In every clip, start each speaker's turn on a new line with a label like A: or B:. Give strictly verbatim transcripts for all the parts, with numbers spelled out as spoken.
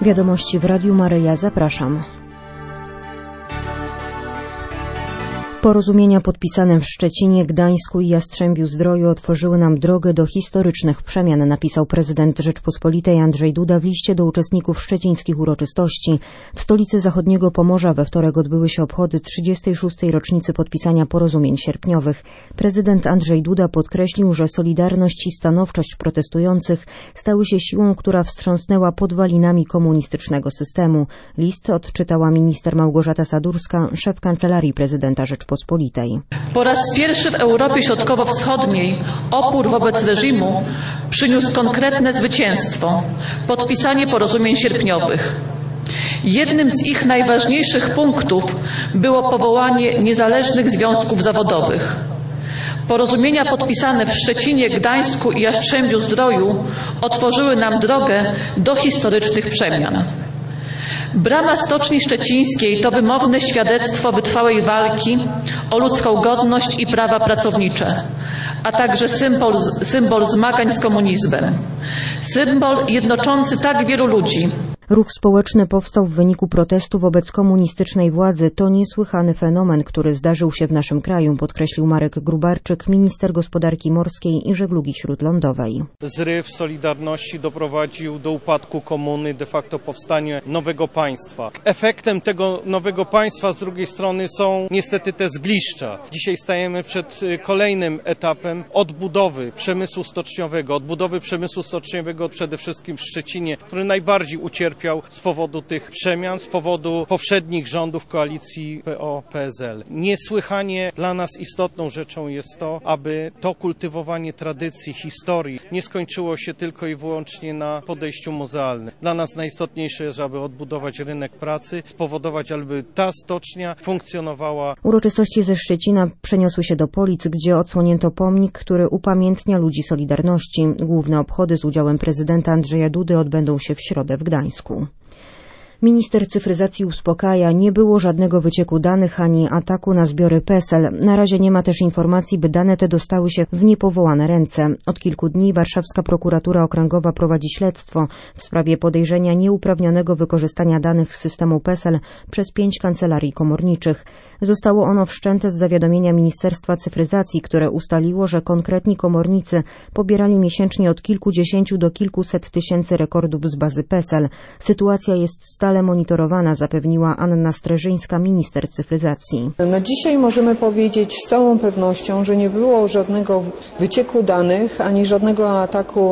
A: Wiadomości w Radiu Maryja, zapraszam. Porozumienia podpisane w Szczecinie, Gdańsku i Jastrzębiu-Zdroju otworzyły nam drogę do historycznych przemian, napisał prezydent Rzeczpospolitej Andrzej Duda w liście do uczestników szczecińskich uroczystości. W stolicy zachodniego Pomorza we wtorek odbyły się obchody trzydziestej szóstej rocznicy podpisania porozumień sierpniowych. Prezydent Andrzej Duda podkreślił, że solidarność i stanowczość protestujących stały się siłą, która wstrząsnęła podwalinami komunistycznego systemu. List odczytała minister Małgorzata Sadurska, szef Kancelarii Prezydenta Rzeczpospolitej.
B: Po raz pierwszy w Europie Środkowo-Wschodniej opór wobec reżimu przyniósł konkretne zwycięstwo – podpisanie porozumień sierpniowych. Jednym z ich najważniejszych punktów było powołanie niezależnych związków zawodowych. Porozumienia podpisane w Szczecinie, Gdańsku i Jastrzębiu-Zdroju otworzyły nam drogę do historycznych przemian. Brama Stoczni Szczecińskiej to wymowne świadectwo wytrwałej walki o ludzką godność i prawa pracownicze, a także symbol, symbol zmagań z komunizmem. Symbol jednoczący tak wielu ludzi.
A: Ruch społeczny powstał w wyniku protestu wobec komunistycznej władzy. To niesłychany fenomen, który zdarzył się w naszym kraju, podkreślił Marek Grubarczyk, minister gospodarki morskiej i żeglugi śródlądowej.
C: Zryw Solidarności doprowadził do upadku komuny, de facto powstania nowego państwa. Efektem tego nowego państwa z drugiej strony są niestety te zgliszcza. Dzisiaj stajemy przed kolejnym etapem odbudowy przemysłu stoczniowego, odbudowy przemysłu stoczniowego przede wszystkim w Szczecinie, który najbardziej ucierpiał z powodu tych przemian, z powodu poprzednich rządów koalicji P O P S L. Niesłychanie dla nas istotną rzeczą jest to, aby to kultywowanie tradycji, historii nie skończyło się tylko i wyłącznie na podejściu muzealnym. Dla nas najistotniejsze jest, aby odbudować rynek pracy, spowodować, aby ta stocznia funkcjonowała.
A: Uroczystości ze Szczecina przeniosły się do Polic, gdzie odsłonięto pomnik, który upamiętnia ludzi Solidarności. Główne obchody z udziałem prezydenta Andrzeja Dudy odbędą się w środę w Gdańsku. Minister cyfryzacji uspokaja, nie było żadnego wycieku danych ani ataku na zbiory PESEL. Na razie nie ma też informacji, by dane te dostały się w niepowołane ręce. Od kilku dni warszawska prokuratura okręgowa prowadzi śledztwo w sprawie podejrzenia nieuprawnionego wykorzystania danych z systemu PESEL przez pięć kancelarii komorniczych. Zostało ono wszczęte z zawiadomienia Ministerstwa Cyfryzacji, które ustaliło, że konkretni komornicy pobierali miesięcznie od kilkudziesięciu do kilkuset tysięcy rekordów z bazy PESEL. Sytuacja jest stale monitorowana, zapewniła Anna Streżyńska, minister cyfryzacji.
D: Na dzisiaj możemy powiedzieć z całą pewnością, że nie było żadnego wycieku danych, ani żadnego ataku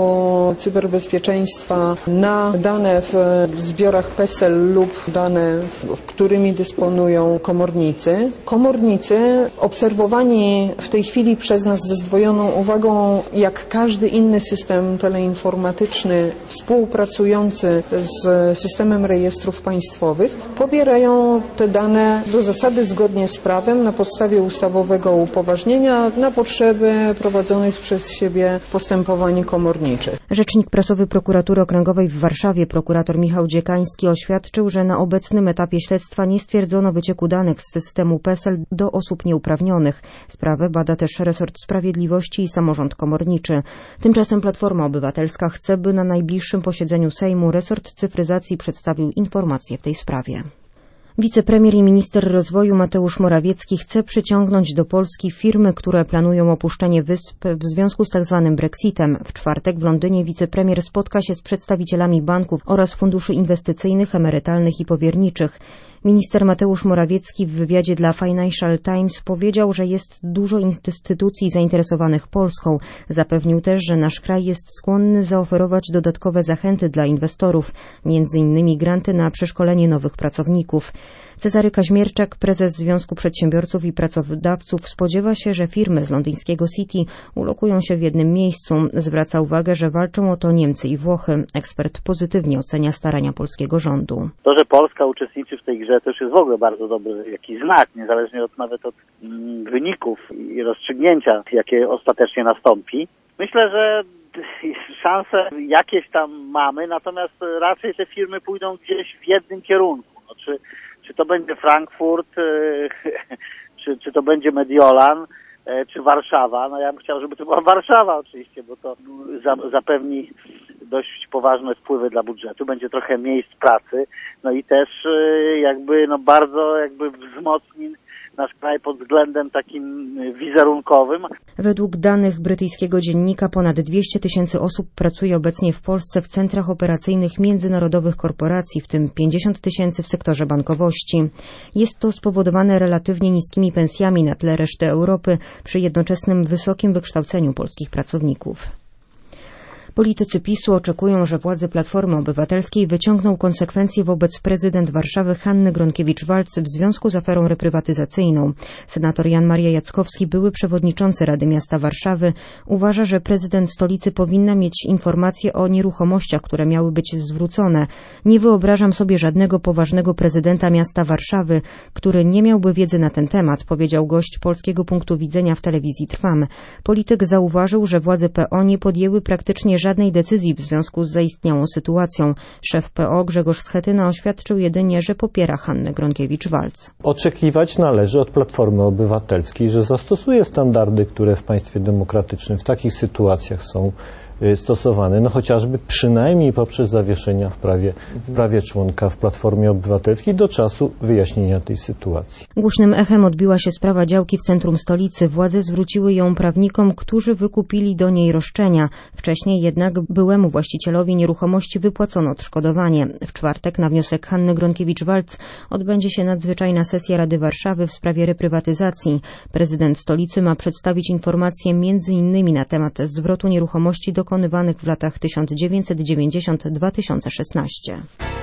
D: cyberbezpieczeństwa na dane w zbiorach PESEL lub dane, w którymi dysponują komornicy. Komornicy, obserwowani w tej chwili przez nas ze zdwojoną uwagą, jak każdy inny system teleinformatyczny współpracujący z systemem rejestrów państwowych, pobierają te dane do zasady zgodnie z prawem na podstawie ustawowego upoważnienia na potrzeby prowadzonych przez siebie postępowań komorniczych.
A: Rzecznik prasowy Prokuratury Okręgowej w Warszawie, prokurator Michał Dziekański, oświadczył, że na obecnym etapie śledztwa nie stwierdzono wycieku danych z systemu PESEL do osób nieuprawnionych. Sprawę bada też resort Sprawiedliwości i Samorząd Komorniczy. Tymczasem Platforma Obywatelska chce, by na najbliższym posiedzeniu Sejmu resort cyfryzacji przedstawił informacje w tej sprawie. Wicepremier i minister rozwoju Mateusz Morawiecki chce przyciągnąć do Polski firmy, które planują opuszczenie wysp w związku z tzw. Brexitem. W czwartek w Londynie wicepremier spotka się z przedstawicielami banków oraz funduszy inwestycyjnych, emerytalnych i powierniczych. Minister Mateusz Morawiecki w wywiadzie dla Financial Times powiedział, że jest dużo instytucji zainteresowanych Polską. Zapewnił też, że nasz kraj jest skłonny zaoferować dodatkowe zachęty dla inwestorów, między innymi granty na przeszkolenie nowych pracowników. Cezary Kaźmierczak, prezes Związku Przedsiębiorców i Pracodawców, spodziewa się, że firmy z londyńskiego City ulokują się w jednym miejscu. Zwraca uwagę, że walczą o to Niemcy i Włochy. Ekspert pozytywnie ocenia starania polskiego rządu.
E: To, że Polska uczestniczy w tej grze, to już jest w ogóle bardzo dobry jakiś znak, niezależnie od nawet od mm, wyników i rozstrzygnięcia, jakie ostatecznie nastąpi. Myślę, że szanse jakieś tam mamy, natomiast raczej te firmy pójdą gdzieś w jednym kierunku. No, czy, czy to będzie Frankfurt, czy, czy to będzie Mediolan, czy Warszawa. No ja bym chciał, żeby to była Warszawa oczywiście, bo to za, zapewni dość poważne wpływy dla budżetu, będzie trochę miejsc pracy, no i też jakby no bardzo jakby wzmocni nasz kraj pod względem takim wizerunkowym.
A: Według danych brytyjskiego dziennika ponad dwieście tysięcy osób pracuje obecnie w Polsce w centrach operacyjnych międzynarodowych korporacji, w tym pięćdziesiąt tysięcy w sektorze bankowości. Jest to spowodowane relatywnie niskimi pensjami na tle reszty Europy przy jednoczesnym wysokim wykształceniu polskich pracowników. Politycy PiSu oczekują, że władze Platformy Obywatelskiej wyciągną konsekwencje wobec prezydent Warszawy Hanny Gronkiewicz-Waltz w związku z aferą reprywatyzacyjną. Senator Jan Maria Jackowski, były przewodniczący Rady Miasta Warszawy, uważa, że prezydent stolicy powinna mieć informacje o nieruchomościach, które miały być zwrócone. Nie wyobrażam sobie żadnego poważnego prezydenta miasta Warszawy, który nie miałby wiedzy na ten temat, powiedział gość Polskiego Punktu Widzenia w telewizji Trwam. Polityk zauważył, że władze P O nie podjęły praktycznie żadnej decyzji w związku z zaistniałą sytuacją. Szef P O Grzegorz Schetyna oświadczył jedynie, że popiera Hannę Gronkiewicz-Waltz.
F: Oczekiwać należy od Platformy Obywatelskiej, że zastosuje standardy, które w państwie demokratycznym w takich sytuacjach są stosowane, no chociażby przynajmniej poprzez zawieszenia w prawie, w prawie członka w Platformie Obywatelskiej do czasu wyjaśnienia tej sytuacji.
A: Głośnym echem odbiła się sprawa działki w centrum stolicy. Władze zwróciły ją prawnikom, którzy wykupili do niej roszczenia. Wcześniej jednak byłemu właścicielowi nieruchomości wypłacono odszkodowanie. W czwartek na wniosek Hanny Gronkiewicz-Waltz odbędzie się nadzwyczajna sesja Rady Warszawy w sprawie reprywatyzacji. Prezydent stolicy ma przedstawić informacje między innymi na temat zwrotu nieruchomości do dokonywanych w latach tysiąc dziewięćset dziewięćdziesiąt do dwa tysiące szesnastego.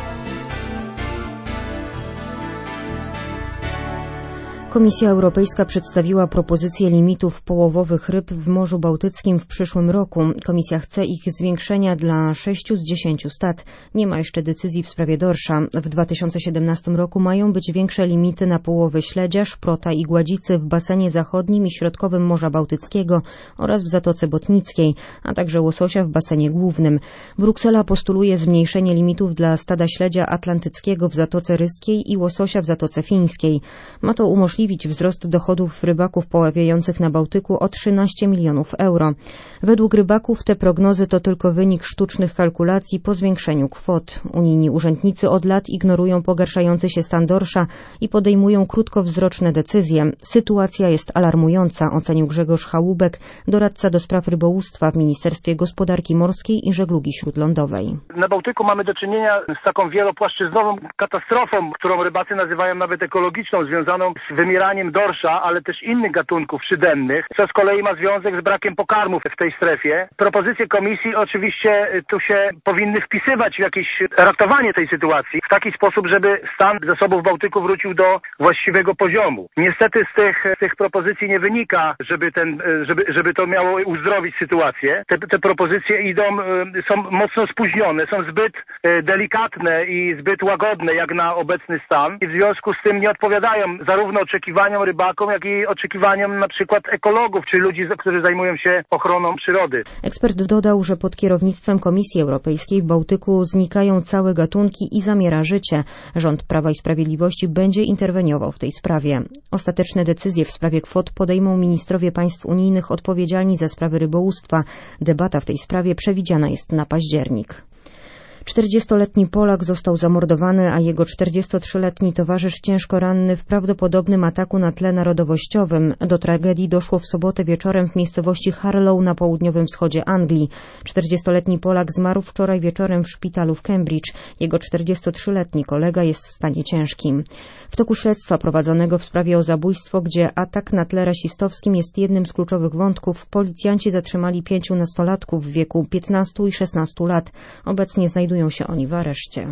A: Komisja Europejska przedstawiła propozycję limitów połowowych ryb w Morzu Bałtyckim w przyszłym roku. Komisja chce ich zwiększenia dla sześciu z dziesięciu stad. Nie ma jeszcze decyzji w sprawie dorsza. W dwa tysiące siedemnastym roku mają być większe limity na połowy śledzia, szprota i gładzicy w basenie zachodnim i środkowym Morza Bałtyckiego oraz w Zatoce Botnickiej, a także łososia w basenie głównym. Bruksela postuluje zmniejszenie limitów dla stada śledzia atlantyckiego w Zatoce Ryskiej i łososia w Zatoce Fińskiej. Ma to umożliwić wzrost dochodów rybaków poławiających na Bałtyku o trzynaście milionów euro. Według rybaków te prognozy to tylko wynik sztucznych kalkulacji po zwiększeniu kwot. Unijni urzędnicy od lat ignorują pogarszający się stan dorsza i podejmują krótkowzroczne decyzje. Sytuacja jest alarmująca, ocenił Grzegorz Chałubek, doradca do spraw rybołówstwa w Ministerstwie Gospodarki Morskiej i Żeglugi Śródlądowej.
G: Na Bałtyku mamy do czynienia z taką wielopłaszczyznową katastrofą, którą rybacy nazywają nawet ekologiczną, związaną z wymieraniem dorsza, ale też innych gatunków przydennych, co z kolei ma związek z brakiem pokarmów w tej strefie. Propozycje komisji oczywiście tu się powinny wpisywać w jakieś ratowanie tej sytuacji w taki sposób, żeby stan zasobów Bałtyku wrócił do właściwego poziomu. Niestety z tych, z tych propozycji nie wynika, żeby, ten, żeby, żeby to miało uzdrowić sytuację. Te, te propozycje idą, są mocno spóźnione, są zbyt delikatne i zbyt łagodne jak na obecny stan i w związku z tym nie odpowiadają zarówno oczekiwaniom rybakom, jak i oczekiwaniom na przykład ekologów, czy ludzi, którzy zajmują się ochroną przyrody.
A: Ekspert dodał, że pod kierownictwem Komisji Europejskiej w Bałtyku znikają całe gatunki i zamiera życie. Rząd Prawa i Sprawiedliwości będzie interweniował w tej sprawie. Ostateczne decyzje w sprawie kwot podejmą ministrowie państw unijnych odpowiedzialni za sprawy rybołówstwa. Debata w tej sprawie przewidziana jest na październik. czterdziestoletni Polak został zamordowany, a jego czterdziestotrzyletni towarzysz ciężko ranny w prawdopodobnym ataku na tle narodowościowym. Do tragedii doszło w sobotę wieczorem w miejscowości Harlow na południowym wschodzie Anglii. czterdziestoletni Polak zmarł wczoraj wieczorem w szpitalu w Cambridge. Jego czterdziestotrzyletni kolega jest w stanie ciężkim. W toku śledztwa prowadzonego w sprawie o zabójstwo, gdzie atak na tle rasistowskim jest jednym z kluczowych wątków, policjanci zatrzymali pięciu nastolatków w wieku piętnastu i szesnastu lat. Obecnie znajdują się oni w areszcie.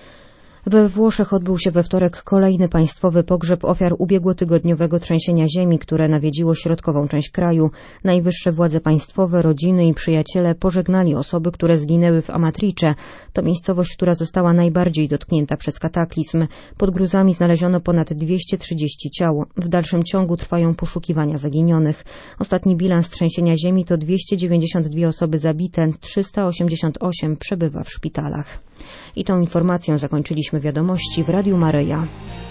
A: We Włoszech odbył się we wtorek kolejny państwowy pogrzeb ofiar ubiegłotygodniowego trzęsienia ziemi, które nawiedziło środkową część kraju. Najwyższe władze państwowe, rodziny i przyjaciele pożegnali osoby, które zginęły w Amatrice. To miejscowość, która została najbardziej dotknięta przez kataklizm. Pod gruzami znaleziono ponad dwieście trzydzieści ciał. W dalszym ciągu trwają poszukiwania zaginionych. Ostatni bilans trzęsienia ziemi to dwieście dziewięćdziesiąt dwie osoby zabite, trzysta osiemdziesiąt osiem przebywa w szpitalach. I tą informacją zakończyliśmy wiadomości w Radiu Maryja.